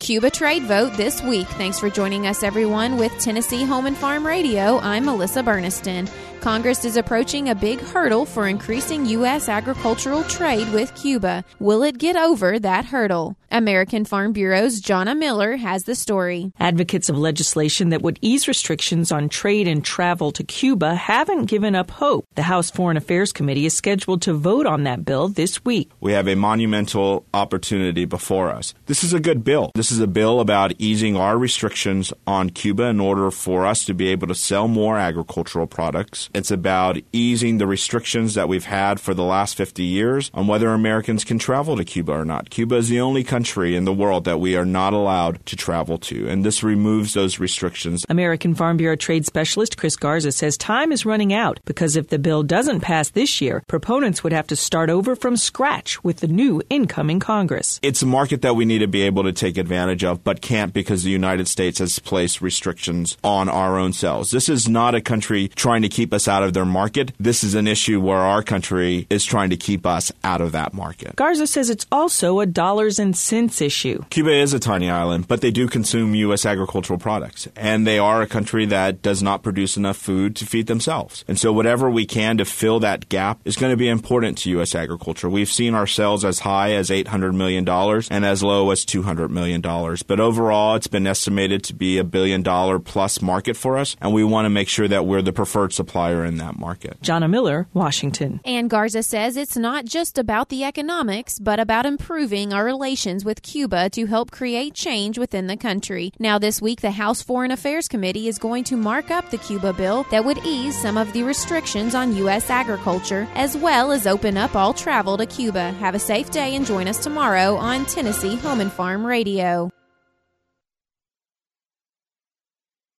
Cuba Trade Vote this week. Thanks for joining us, everyone, with Tennessee Home and Farm Radio. I'm Melissa Burniston. Congress is approaching a big hurdle for increasing U.S. agricultural trade with Cuba. Will it get over that hurdle? American Farm Bureau's Jonna Miller has the story. Advocates of legislation that would ease restrictions on trade and travel to Cuba haven't given up hope. The House Foreign Affairs Committee is scheduled to vote on that bill this week. We have a monumental opportunity before us. This is a good bill. This is a bill about easing our restrictions on Cuba in order for us to be able to sell more agricultural products. It's about easing the restrictions that we've had for the last 50 years on whether Americans can travel to Cuba or not. Cuba is the only country in the world that we are not allowed to travel to, and this removes those restrictions. American Farm Bureau trade specialist Chris Garza says time is running out because if the bill doesn't pass this year, proponents would have to start over from scratch with the new incoming Congress. It's a market that we need to be able to take advantage of, but can't because the United States has placed restrictions on our own sales. This is not a country trying to keep us out of their market. This is an issue where our country is trying to keep us out of that market. Garza says it's also a dollars and cents issue. Cuba is a tiny island, but they do consume U.S. agricultural products, and they are a country that does not produce enough food to feed themselves. And so whatever we can to fill that gap is going to be important to U.S. agriculture. We've seen our sales as high as $800 million and as low as $200 million. But overall, it's been estimated to be $1 billion plus market for us, and we want to make sure that we're the preferred supplier in that market. Jonna Miller, Washington. And Garza says it's not just about the economics, but about improving our relations with Cuba to help create change within the country. Now this week, the House Foreign Affairs Committee is going to mark up the Cuba bill that would ease some of the restrictions on U.S. agriculture, as well as open up all travel to Cuba. Have a safe day and join us tomorrow on Tennessee Home and Farm Radio.